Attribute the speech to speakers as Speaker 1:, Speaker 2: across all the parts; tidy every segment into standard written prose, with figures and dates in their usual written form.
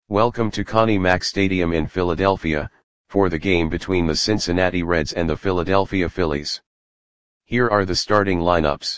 Speaker 1: Welcome to Connie Mack Stadium in Philadelphia, for the game between the Cincinnati Reds and the Philadelphia Phillies. Here are the starting lineups.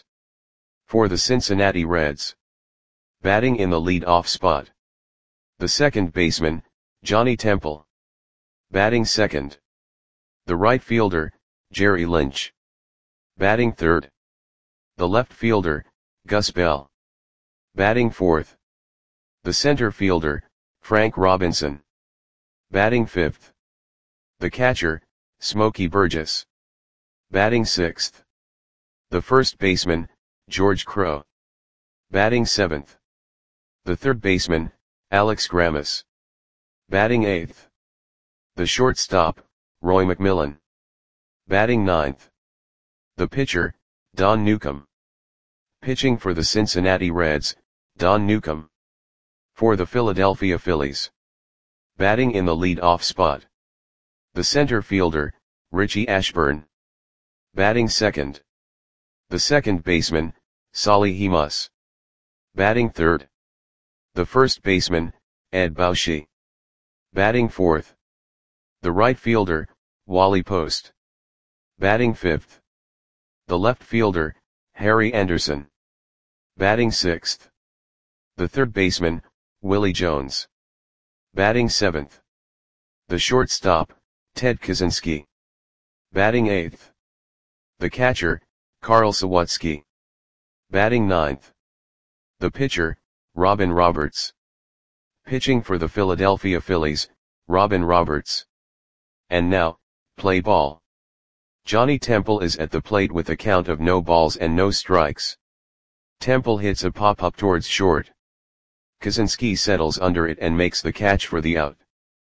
Speaker 1: For the Cincinnati Reds. Batting in the lead-off spot. The second baseman, Johnny Temple. Batting second. The right fielder, Jerry Lynch. Batting third. The left fielder, Gus Bell. Batting fourth. The center fielder, Frank Robinson. Batting fifth. The catcher, Smokey Burgess. Batting sixth. The first baseman, George Crowe. Batting seventh. The third baseman, Alex Grammas. Batting eighth. The shortstop, Roy McMillan. Batting ninth. The pitcher, Don Newcombe. Pitching for the Cincinnati Reds, Don Newcombe. For the Philadelphia Phillies. Batting in the lead-off spot. The center fielder, Richie Ashburn. Batting second. The second baseman, Solly Hemus. Batting third. The first baseman, Ed Bauschy. Batting fourth. The right fielder, Wally Post. Batting fifth. The left fielder, Harry Anderson. Batting sixth. The third baseman, Willie Jones. Batting seventh. The shortstop, Ted Kaczynski. Batting eighth. The catcher, Carl Sawatsky. Batting ninth. The pitcher, Robin Roberts. Pitching for the Philadelphia Phillies, Robin Roberts. And now, play ball. Johnny Temple is at the plate with a count of no balls and no strikes. Temple hits a pop-up towards short. Kaczynski settles under it and makes the catch for the out.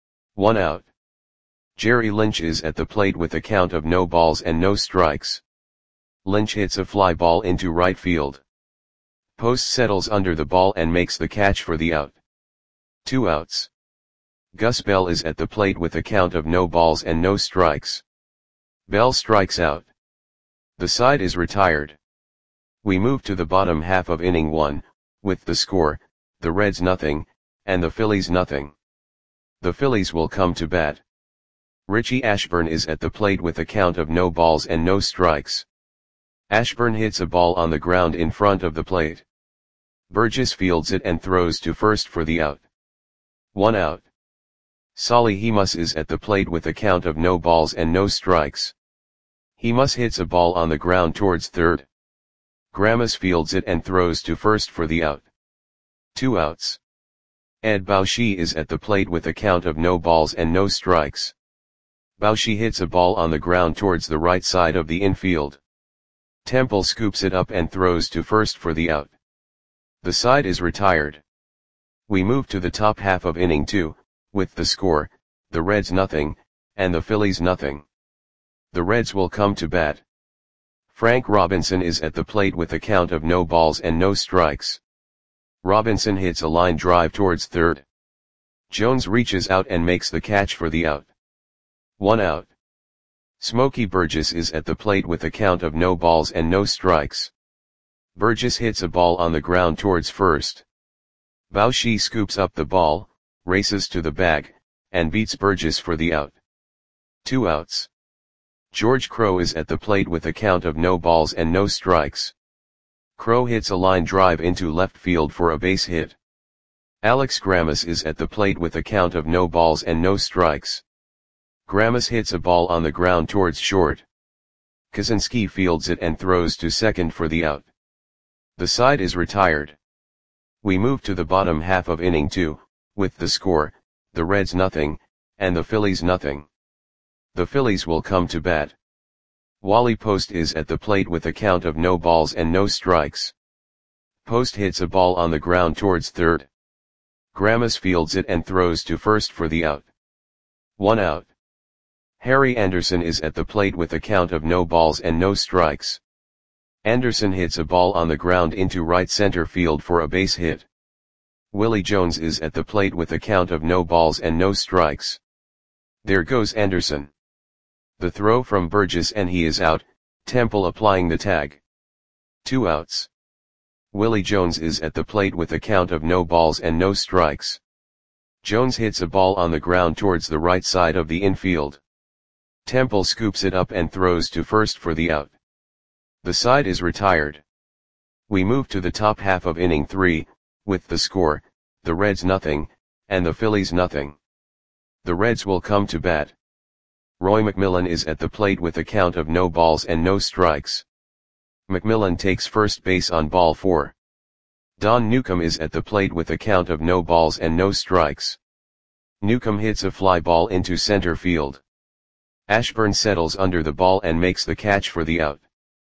Speaker 1: 1 out. Jerry Lynch is at the plate with a count of no balls and no strikes. Lynch hits a fly ball into right field. Post settles under the ball and makes the catch for the out. 2 outs. Gus Bell is at the plate with a count of no balls and no strikes. Bell strikes out. The side is retired. We move to the bottom half of inning 1, with the score, the Reds nothing, and the Phillies nothing. The Phillies will come to bat. Richie Ashburn is at the plate with a count of no balls and no strikes. Ashburn hits a ball on the ground in front of the plate. Burgess fields it and throws to first for the out. 1 out. Solly Hemus is at the plate with a count of no balls and no strikes. Hemus hits a ball on the ground towards third. Grammas fields it and throws to first for the out. 2 outs. Ed Bauschy is at the plate with a count of no balls and no strikes. Bauschy hits a ball on the ground towards the right side of the infield. Temple scoops it up and throws to first for the out. The side is retired. We move to the top half of inning 2, with the score, the Reds nothing, and the Phillies nothing. The Reds will come to bat. Frank Robinson is at the plate with a count of no balls and no strikes. Robinson hits a line drive towards third. Jones reaches out and makes the catch for the out. 1 out. Smokey Burgess is at the plate with a count of no balls and no strikes. Burgess hits a ball on the ground towards first. Bauschy scoops up the ball, races to the bag, and beats Burgess for the out. 2 outs. George Crowe is at the plate with a count of no balls and no strikes. Crowe hits a line drive into left field for a base hit. Alex Grammas is at the plate with a count of no balls and no strikes. Grammas hits a ball on the ground towards short. Kaczynski fields it and throws to second for the out. The side is retired. We move to the bottom half of inning 2, with the score, the Reds nothing, and the Phillies nothing. The Phillies will come to bat. Wally Post is at the plate with a count of no balls and no strikes. Post hits a ball on the ground towards third. Grammas fields it and throws to first for the out. 1 out. Harry Anderson is at the plate with a count of no balls and no strikes. Anderson hits a ball on the ground into right center field for a base hit. Willie Jones is at the plate with a count of no balls and no strikes. There goes Anderson. The throw from Burgess and he is out, Temple applying the tag. 2 outs. Willie Jones is at the plate with a count of no balls and no strikes. Jones hits a ball on the ground towards the right side of the infield. Temple scoops it up and throws to first for the out. The side is retired. We move to the top half of inning 3, with the score, the Reds nothing, and the Phillies nothing. The Reds will come to bat. Roy McMillan is at the plate with a count of no balls and no strikes. McMillan takes first base on ball 4. Don Newcomb is at the plate with a count of no balls and no strikes. Newcomb hits a fly ball into center field. Ashburn settles under the ball and makes the catch for the out.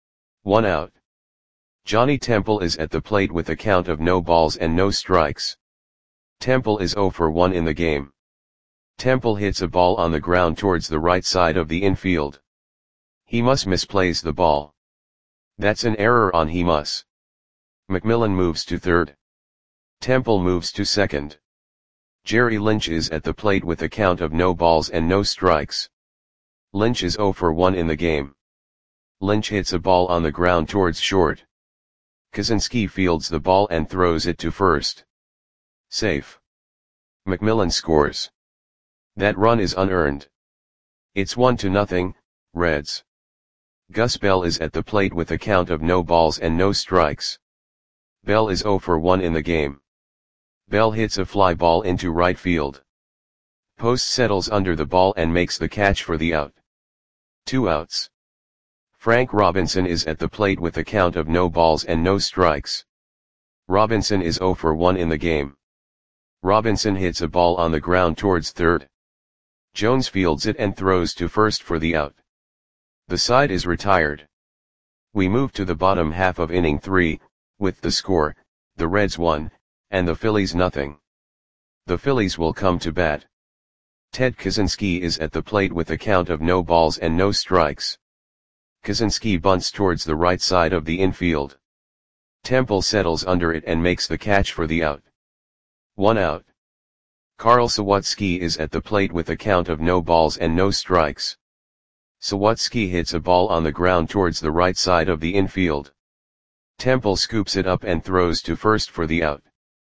Speaker 1: 1 out. Johnny Temple is at the plate with a count of no balls and no strikes. Temple is 0 for 1 in the game. Temple hits a ball on the ground towards the right side of the infield. He must misplays the ball. That's an error on he must. McMillan moves to third. Temple moves to second. Jerry Lynch is at the plate with a count of no balls and no strikes. Lynch is 0 for 1 in the game. Lynch hits a ball on the ground towards short. Kaczynski fields the ball and throws it to first. Safe. McMillan scores. That run is unearned. It's 1-0, Reds. Gus Bell is at the plate with a count of no balls and no strikes. Bell is 0 for 1 in the game. Bell hits a fly ball into right field. Post settles under the ball and makes the catch for the out. 2 outs. Frank Robinson is at the plate with a count of no balls and no strikes. Robinson is 0 for 1 in the game. Robinson hits a ball on the ground towards third. Jones fields it and throws to first for the out. The side is retired. We move to the bottom half of inning 3, with the score, the Reds 1, and the Phillies nothing. The Phillies will come to bat. Ted Kaczynski is at the plate with a count of no balls and no strikes. Kaczynski bunts towards the right side of the infield. Temple settles under it and makes the catch for the out. 1 out. Carl Sawatsky is at the plate with a count of no balls and no strikes. Sawatsky hits a ball on the ground towards the right side of the infield. Temple scoops it up and throws to first for the out.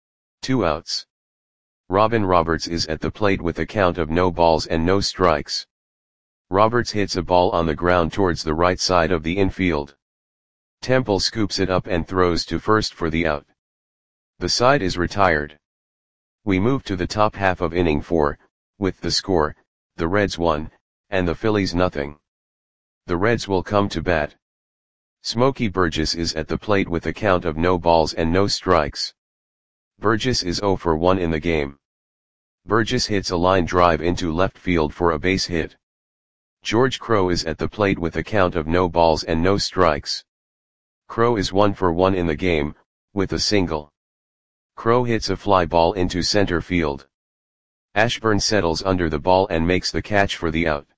Speaker 1: 2 outs. Robin Roberts is at the plate with a count of no balls and no strikes. Roberts hits a ball on the ground towards the right side of the infield. Temple scoops it up and throws to first for the out. The side is retired. We move to the top half of inning 4, with the score, the Reds 1, and the Phillies nothing. The Reds will come to bat. Smokey Burgess is at the plate with a count of no balls and no strikes. Burgess is 0 for 1 in the game. Burgess hits a line drive into left field for a base hit. George Crowe is at the plate with a count of no balls and no strikes. Crowe is 1 for 1 in the game, with a single. Crowe hits a fly ball into center field. Ashburn settles under the ball and makes the catch for the out.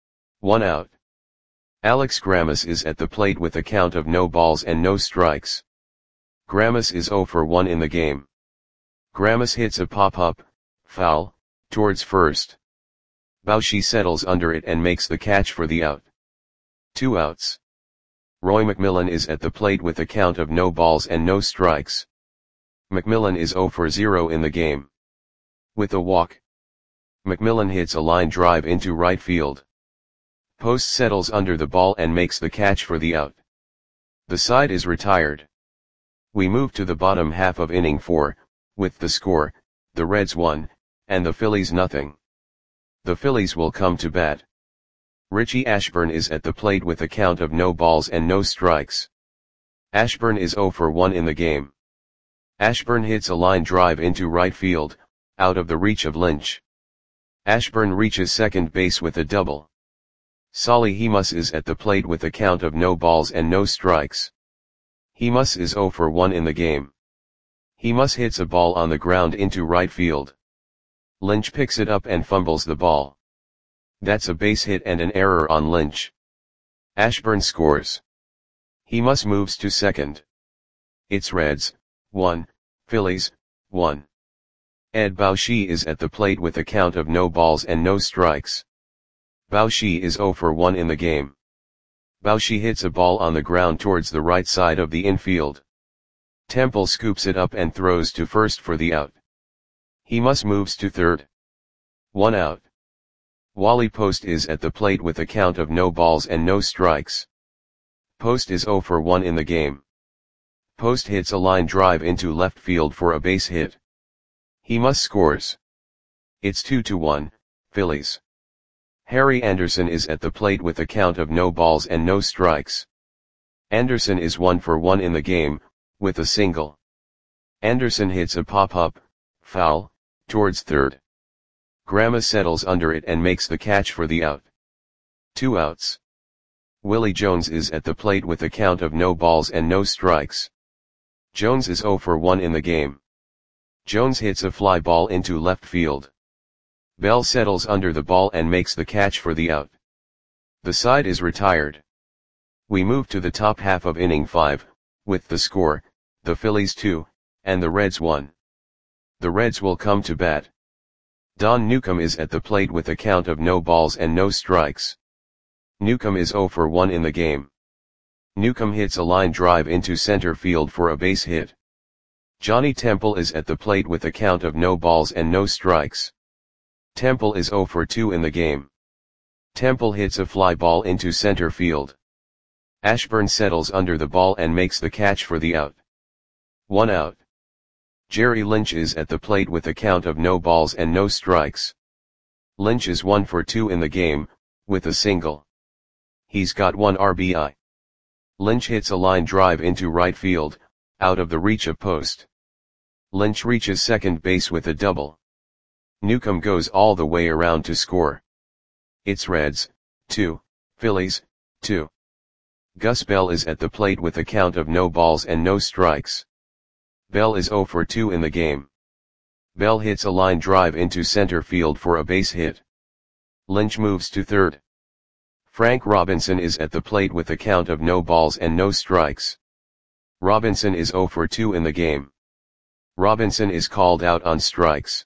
Speaker 1: 1 out. Alex Grammas is at the plate with a count of no balls and no strikes. Grammas is 0 for 1 in the game. Grammas hits a pop-up, foul, towards first. Bauchi settles under it and makes the catch for the out. 2 outs. Roy McMillan is at the plate with a count of no balls and no strikes. McMillan is 0 for 0 in the game. With a walk. McMillan hits a line drive into right field. Post settles under the ball and makes the catch for the out. The side is retired. We move to the bottom half of inning 4, with the score, the Reds 1, and the Phillies nothing. The Phillies will come to bat. Richie Ashburn is at the plate with a count of no balls and no strikes. Ashburn is 0 for 1 in the game. Ashburn hits a line drive into right field, out of the reach of Lynch. Ashburn reaches second base with a double. Solly Hemus is at the plate with a count of no balls and no strikes. Hemus is 0 for 1 in the game. Hemus hits a ball on the ground into right field. Lynch picks it up and fumbles the ball. That's a base hit and an error on Lynch. Ashburn scores. Hemus moves to second. It's Reds 1, Phillies 1. Ed Bauchi is at the plate with a count of no balls and no strikes. Bauchi is 0 for 1 in the game. Bauchi hits a ball on the ground towards the right side of the infield. Temple scoops it up and throws to first for the out. Hemus moves to third. 1 out. Wally Post is at the plate with a count of no balls and no strikes. Post is 0 for 1 in the game. Post hits a line drive into left field for a base hit. Hemus scores. It's 2-1, Phillies. Harry Anderson is at the plate with a count of no balls and no strikes. Anderson is 1 for 1 in the game, with a single. Anderson hits a pop-up, foul, towards third. Grama settles under it and makes the catch for the out. 2 outs. Willie Jones is at the plate with a count of no balls and no strikes. Jones is 0 for 1 in the game. Jones hits a fly ball into left field. Bell settles under the ball and makes the catch for the out. The side is retired. We move to the top half of inning 5, with the score, the Phillies 2, and the Reds 1. The Reds will come to bat. Don Newcomb is at the plate with a count of no balls and no strikes. Newcomb is 0 for 1 in the game. Newcomb hits a line drive into center field for a base hit. Johnny Temple is at the plate with a count of no balls and no strikes. Temple is 0 for 2 in the game. Temple hits a fly ball into center field. Ashburn settles under the ball and makes the catch for the out. 1 out. Jerry Lynch is at the plate with a count of no balls and no strikes. Lynch is 1 for 2 in the game, with a single. He's got 1 RBI. Lynch hits a line drive into right field, out of the reach of Post. Lynch reaches second base with a double. Newcomb goes all the way around to score. It's Reds, 2, Phillies, 2. Gus Bell is at the plate with a count of no balls and no strikes. Bell is 0 for 2 in the game. Bell hits a line drive into center field for a base hit. Lynch moves to third. Frank Robinson is at the plate with a count of no balls and no strikes. Robinson is 0 for 2 in the game. Robinson is called out on strikes.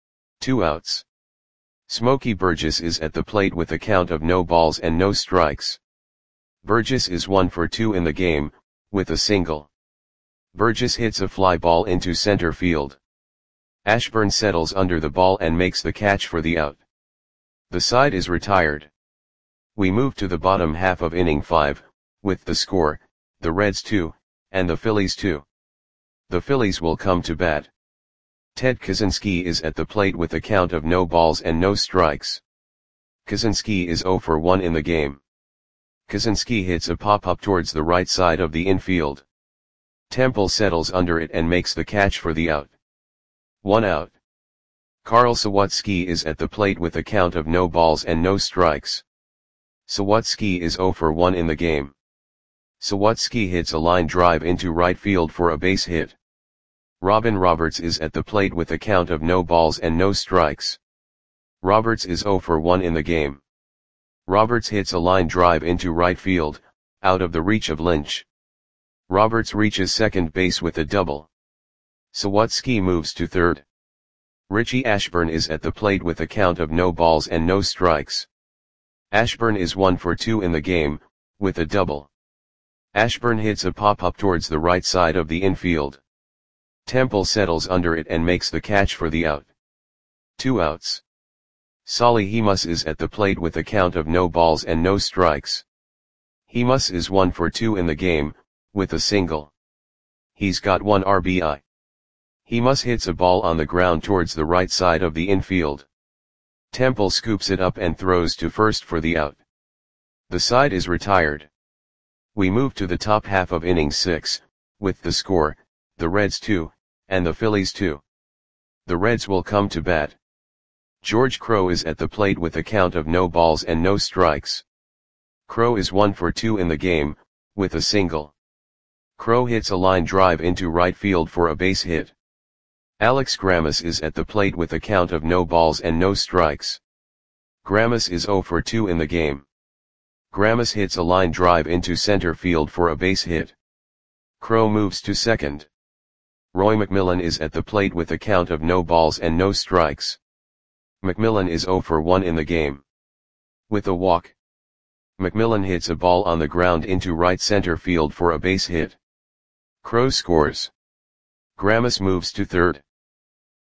Speaker 1: 2 outs. Smokey Burgess is at the plate with a count of no balls and no strikes. Burgess is 1 for 2 in the game, with a single. Burgess hits a fly ball into center field. Ashburn settles under the ball and makes the catch for the out. The side is retired. We move to the bottom half of inning 5, with the score, the Reds 2, and the Phillies 2. The Phillies will come to bat. Ted Kaczynski is at the plate with a count of no balls and no strikes. Kaczynski is 0 for 1 in the game. Kaczynski hits a pop-up towards the right side of the infield. Temple settles under it and makes the catch for the out. 1 out. Carl Sawatsky is at the plate with a count of no balls and no strikes. Sawatsky is 0 for 1 in the game. Sawatsky hits a line drive into right field for a base hit. Robin Roberts is at the plate with a count of no balls and no strikes. Roberts is 0 for 1 in the game. Roberts hits a line drive into right field, out of the reach of Lynch. Roberts reaches second base with a double. Sawatsky moves to third. Richie Ashburn is at the plate with a count of no balls and no strikes. Ashburn is 1 for 2 in the game, with a double. Ashburn hits a pop-up towards the right side of the infield. Temple settles under it and makes the catch for the out. 2 outs. Solly Hemus is at the plate with a count of no balls and no strikes. Hemus is 1 for 2 in the game, with a single. He's got 1 RBI. Hemus hits a ball on the ground towards the right side of the infield. Temple scoops it up and throws to first for the out. The side is retired. We move to the top half of inning 6, with the score, the Reds 2, and the Phillies 2. The Reds will come to bat. George Crowe is at the plate with a count of no balls and no strikes. Crowe is 1 for 2 in the game, with a single. Crowe hits a line drive into right field for a base hit. Alex Grammas is at the plate with a count of no balls and no strikes. Grammas is 0 for 2 in the game. Grammas hits a line drive into center field for a base hit. Crowe moves to second. Roy McMillan is at the plate with a count of no balls and no strikes. McMillan is 0 for 1 in the game. With a walk. McMillan hits a ball on the ground into right center field for a base hit. Crowe scores. Grammas moves to third.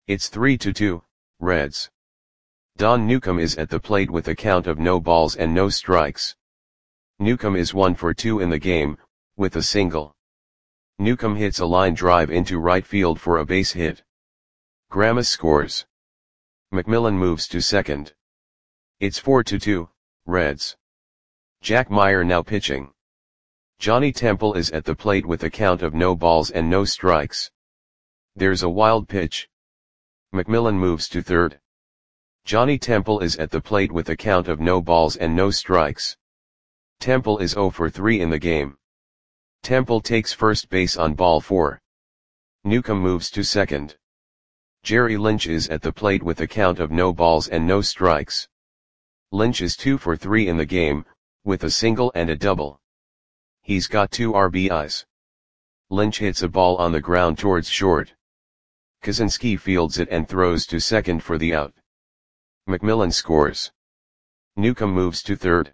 Speaker 1: It's 3-2, Reds. Don Newcomb is at the plate with a count of no balls and no strikes. Newcomb is 1 for 2 in the game, with a single. Newcomb hits a line drive into right field for a base hit. Grammas scores. McMillan moves to second. It's 4-2, Reds. Jack Meyer now pitching. Johnny Temple is at the plate with a count of no balls and no strikes. There's a wild pitch. McMillan moves to third. Johnny Temple is at the plate with a count of no balls and no strikes. Temple is 0 for 3 in the game. Temple takes first base on ball 4. Newcomb moves to second. Jerry Lynch is at the plate with a count of no balls and no strikes. Lynch is 2 for 3 in the game, with a single and a double. He's got 2 RBIs. Lynch hits a ball on the ground towards short. Kaczynski fields it and throws to second for the out. McMillan scores. Newcomb moves to third.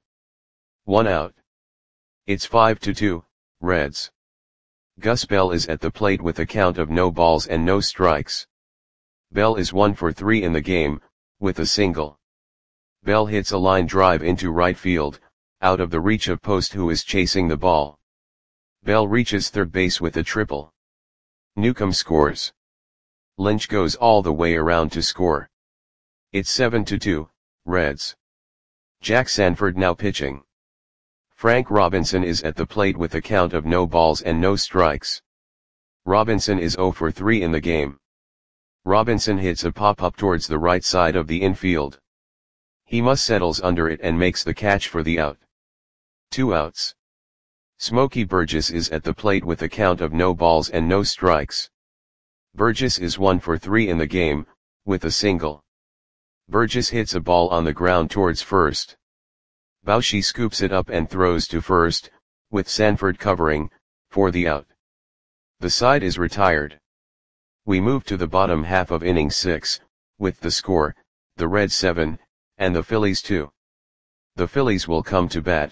Speaker 1: 1 out. It's 5-2, Reds. Gus Bell is at the plate with a count of no balls and no strikes. Bell is 1 for 3 in the game, with a single. Bell hits a line drive into right field, out of the reach of Post who is chasing the ball. Bell reaches third base with a triple. Newcomb scores. Lynch goes all the way around to score. It's 7-2, Reds. Jack Sanford now pitching. Frank Robinson is at the plate with a count of no balls and no strikes. Robinson is 0 for 3 in the game. Robinson hits a pop-up towards the right side of the infield. He settles under it and makes the catch for the out. 2 outs. Smokey Burgess is at the plate with a count of no balls and no strikes. Burgess is 1 for 3 in the game, with a single. Burgess hits a ball on the ground towards first. Bauchi scoops it up and throws to first, with Sanford covering, for the out. The side is retired. We move to the bottom half of inning 6, with the score, the Reds 7, and the Phillies 2. The Phillies will come to bat.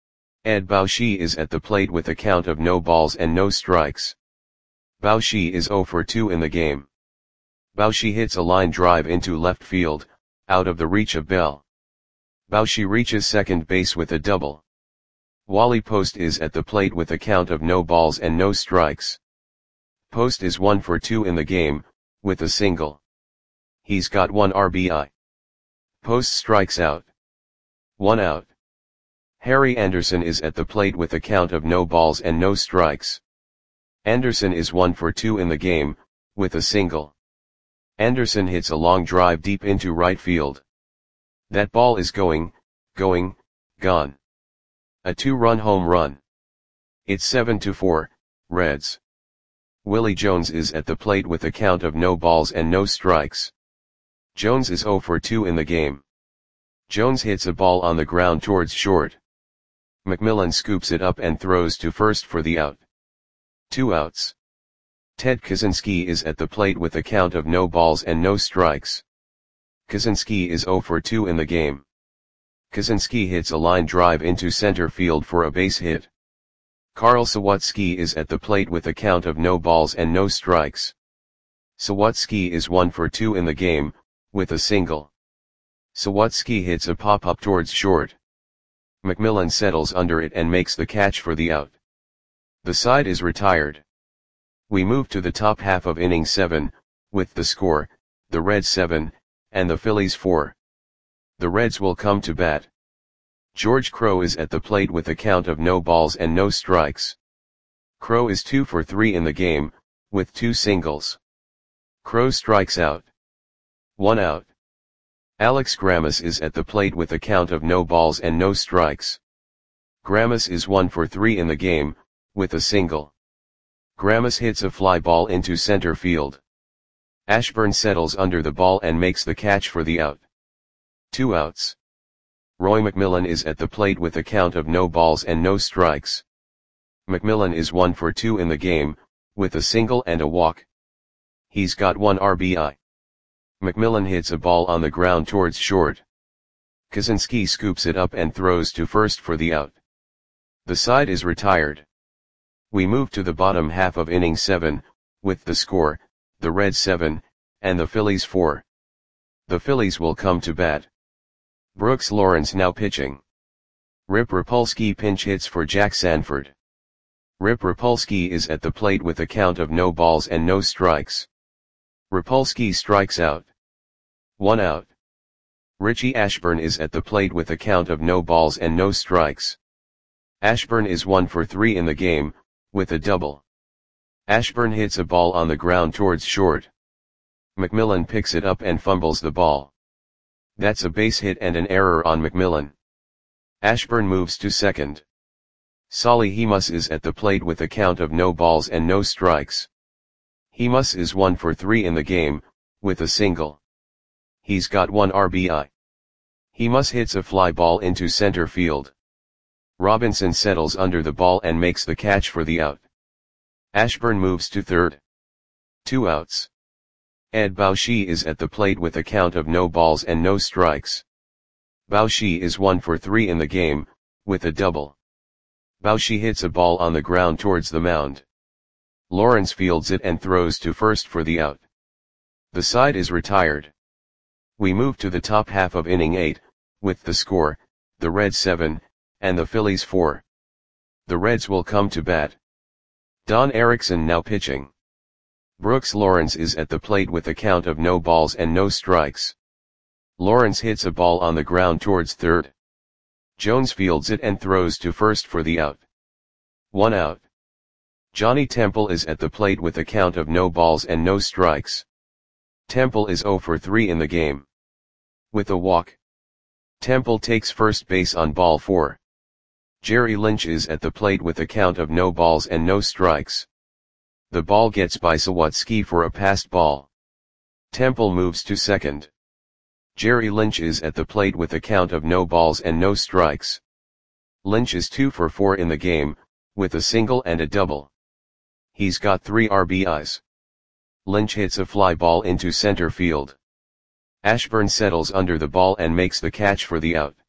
Speaker 1: Ed Bauchi is at the plate with a count of no balls and no strikes. Bauchi is 0 for 2 in the game. Bauchi hits a line drive into left field, out of the reach of Bell. Bauchi reaches second base with a double. Wally Post is at the plate with a count of no balls and no strikes. Post is 1 for 2 in the game, with a single. He's got 1 RBI. Post strikes out. 1 out. Harry Anderson is at the plate with a count of no balls and no strikes. Anderson is 1 for 2 in the game, with a single. Anderson hits a long drive deep into right field. That ball is gone. A 2-run home run. It's 7-4, Reds. Willie Jones is at the plate with a count of no balls and no strikes. Jones is 0 for 2 in the game. Jones hits a ball on the ground towards short. McMillan scoops it up and throws to first for the out. 2 outs. Ted Kaczynski is at the plate with a count of no balls and no strikes. Kaczynski is 0 for 2 in the game. Kaczynski hits a line drive into center field for a base hit. Carl Sawatzki is at the plate with a count of no balls and no strikes. Sawatzki is 1 for 2 in the game, with a single. Sawatzki hits a pop-up towards short. McMillan settles under it and makes the catch for the out. The side is retired. We move to the top half of inning 7, with the score, the Reds 7, and the Phillies 4. The Reds will come to bat. George Crowe is at the plate with a count of no balls and no strikes. Crowe is 2 for 3 in the game, with 2 singles. Crowe strikes out. 1 out. Alex Grammas is at the plate with a count of no balls and no strikes. Grammas is 1 for 3 in the game, with a single. Grammas hits a fly ball into center field. Ashburn settles under the ball and makes the catch for the out. 2 outs. Roy McMillan is at the plate with a count of no balls and no strikes. McMillan is 1 for 2 in the game, with a single and a walk. He's got 1 RBI. McMillan hits a ball on the ground towards short. Kaczynski scoops it up and throws to first for the out. The side is retired. We move to the bottom half of inning 7, with the score, the Reds 7, and the Phillies 4. The Phillies will come to bat. Brooks Lawrence now pitching. Rip Rapolsky pinch hits for Jack Sanford. Rip Rapolsky is at the plate with a count of no balls and no strikes. Rapolsky strikes out. 1 out. Richie Ashburn is at the plate with a count of no balls and no strikes. Ashburn is 1 for 3 in the game, with a double. Ashburn hits a ball on the ground towards short. McMillan picks it up and fumbles the ball. That's a base hit and an error on McMillan. Ashburn moves to second. Solly Hemus is at the plate with a count of no balls and no strikes. Hemus is 1 for 3 in the game, with a single. He's got 1 RBI. Hemus hits a fly ball into center field. Robinson settles under the ball and makes the catch for the out. Ashburn moves to third. 2 outs. Ed Baushi is at the plate with a count of no balls and no strikes. Baushi is 1 for 3 in the game, with a double. Baushi hits a ball on the ground towards the mound. Lawrence fields it and throws to first for the out. The side is retired. We move to the top half of inning 8, with the score, the Reds 7, and the Phillies 4. The Reds will come to bat. Don Erickson now pitching. Brooks Lawrence is at the plate with a count of no balls and no strikes. Lawrence hits a ball on the ground towards third. Jones fields it and throws to first for the out. 1 out. Johnny Temple is at the plate with a count of no balls and no strikes. Temple is 0 for 3 in the game. With a walk. Temple takes first base on ball 4. Jerry Lynch is at the plate with a count of no balls and no strikes. The ball gets by Sawatsky for a passed ball. Temple moves to second. Jerry Lynch is at the plate with a count of no balls and no strikes. Lynch is 2 for 4 in the game, with a single and a double. He's got 3 RBIs. Lynch hits a fly ball into center field. Ashburn settles under the ball and makes the catch for the out.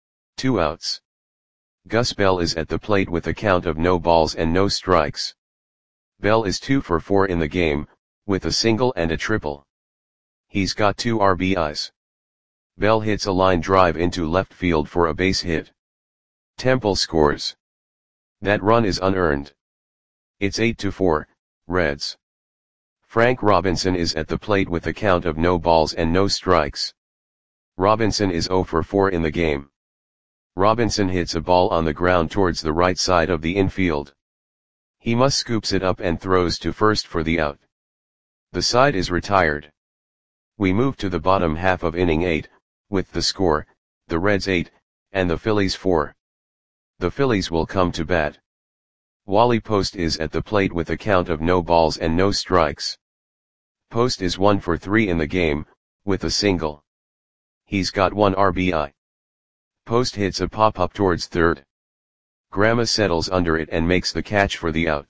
Speaker 1: 2 outs. Gus Bell is at the plate with a count of no balls and no strikes. Bell is 2 for 4 in the game, with a single and a triple. He's got 2 RBIs. Bell hits a line drive into left field for a base hit. Temple scores. That run is unearned. It's 8-4, Reds. Frank Robinson is at the plate with a count of no balls and no strikes. Robinson is 0 for 4 in the game. Robinson hits a ball on the ground towards the right side of the infield. Hemus scoops it up and throws to first for the out. The side is retired. We move to the bottom half of inning 8, with the score, the Reds 8, and the Phillies 4. The Phillies will come to bat. Wally Post is at the plate with a count of no balls and no strikes. Post is 1 for 3 in the game, with a single. He's got 1 RBI. Post hits a pop-up towards third. Grama settles under it and makes the catch for the out.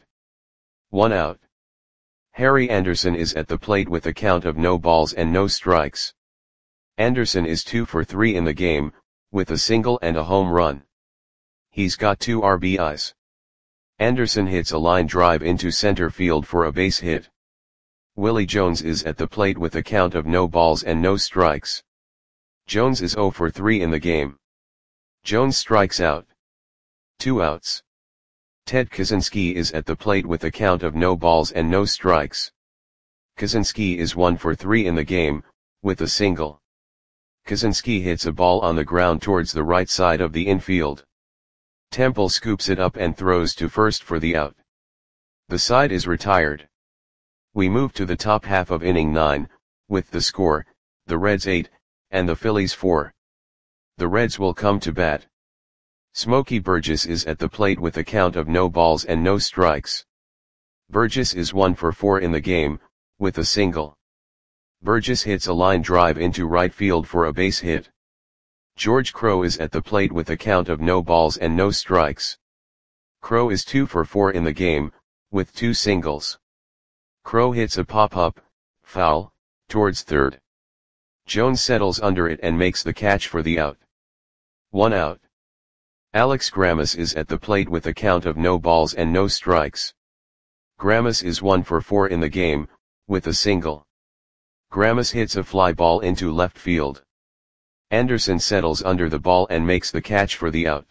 Speaker 1: 1 out. Harry Anderson is at the plate with a count of no balls and no strikes. Anderson is 2 for 3 in the game, with a single and a home run. He's got 2 RBIs. Anderson hits a line drive into center field for a base hit. Willie Jones is at the plate with a count of no balls and no strikes. Jones is 0 for 3 in the game. Jones strikes out. 2 outs. Ted Kaczynski is at the plate with a count of no balls and no strikes. Kaczynski is 1 for 3 in the game, with a single. Kaczynski hits a ball on the ground towards the right side of the infield. Temple scoops it up and throws to first for the out. The side is retired. We move to the top half of inning 9, with the score, the Reds 8, and the Phillies 4. The Reds will come to bat. Smokey Burgess is at the plate with a count of no balls and no strikes. Burgess is 1 for 4 in the game, with a single. Burgess hits a line drive into right field for a base hit. George Crowe is at the plate with a count of no balls and no strikes. Crowe is 2 for 4 in the game, with 2 singles. Crowe hits a pop-up, foul, towards third. Jones settles under it and makes the catch for the out. 1 out. Alex Grammas is at the plate with a count of no balls and no strikes. Grammas is 1 for 4 in the game, with a single. Grammas hits a fly ball into left field. Anderson settles under the ball and makes the catch for the out.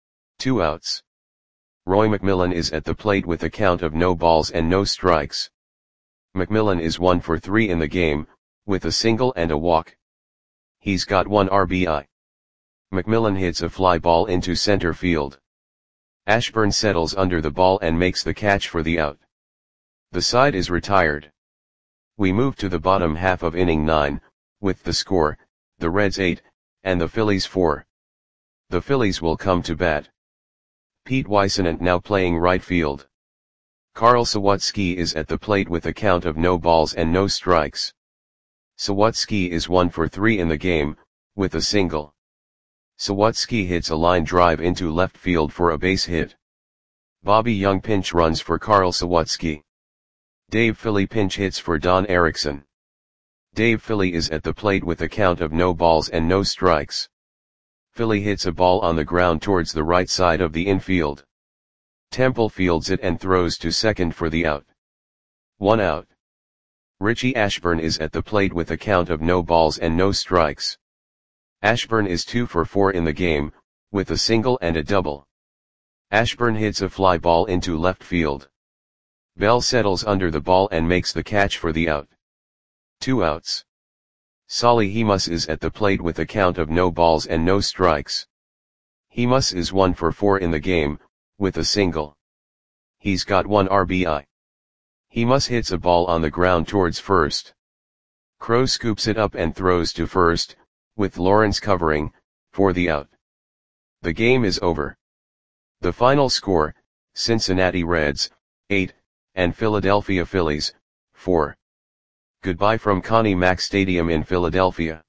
Speaker 1: 2 outs. Roy McMillan is at the plate with a count of no balls and no strikes. McMillan is 1 for 3 in the game, with a single and a walk. He's got 1 RBI. McMillan hits a fly ball into center field. Ashburn settles under the ball and makes the catch for the out. The side is retired. We move to the bottom half of inning 9, with the score, the Reds 8, and the Phillies 4. The Phillies will come to bat. Pete Weissenant now playing right field. Carl Sawatzky is at the plate with a count of no balls and no strikes. Sawatzky is 1 for 3 in the game, with a single. Sawatzky hits a line drive into left field for a base hit. Bobby Young pinch runs for Carl Sawatzky. Dave Philly pinch hits for Don Erickson. Dave Philly is at the plate with a count of no balls and no strikes. Philly hits a ball on the ground towards the right side of the infield. Temple fields it and throws to second for the out. 1 out. Richie Ashburn is at the plate with a count of no balls and no strikes. Ashburn is 2 for 4 in the game, with a single and a double. Ashburn hits a fly ball into left field. Bell settles under the ball and makes the catch for the out. 2 outs. Solly Hemus is at the plate with a count of no balls and no strikes. Hemus is 1 for 4 in the game, with a single. He's got 1 RBI. Hemus hits a ball on the ground towards first. Crow scoops it up and throws to first, with Lawrence covering, for the out. The game is over. The final score, Cincinnati Reds, 8, and Philadelphia Phillies, 4. Goodbye from Connie Mack Stadium in Philadelphia.